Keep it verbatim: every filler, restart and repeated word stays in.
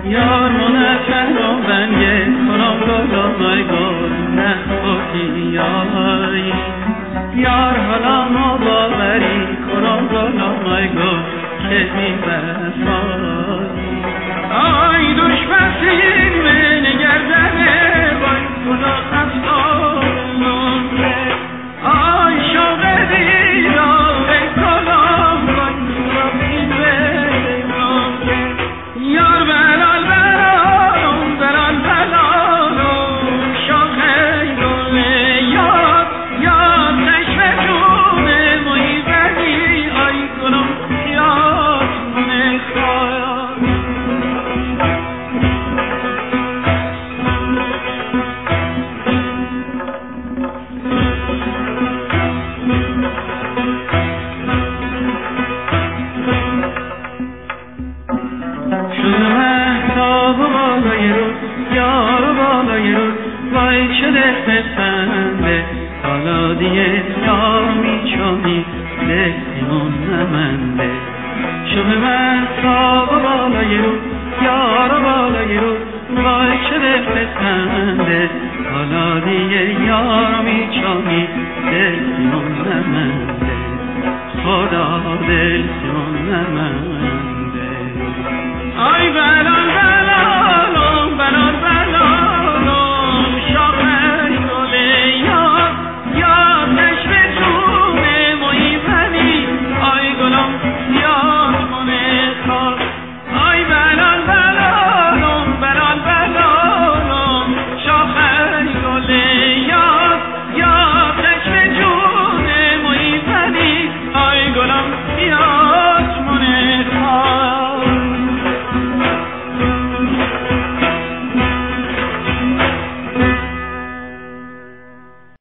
یار منفر و بنگه کنم گلای گل نخوکی یاری یار حالا ما باوری کنم گلای گل که می بفایی آی دشمن سیر به نگردنه بای خدا افسانم آی شوق دیدار کلام بای خدا بیده یار بلال بلالم بلال بلالم شاخه گله یار یار چشم جونه مایی بردی آی کنم یاد نخواهد یار بالای رو وای شده پسنده حالا دیگه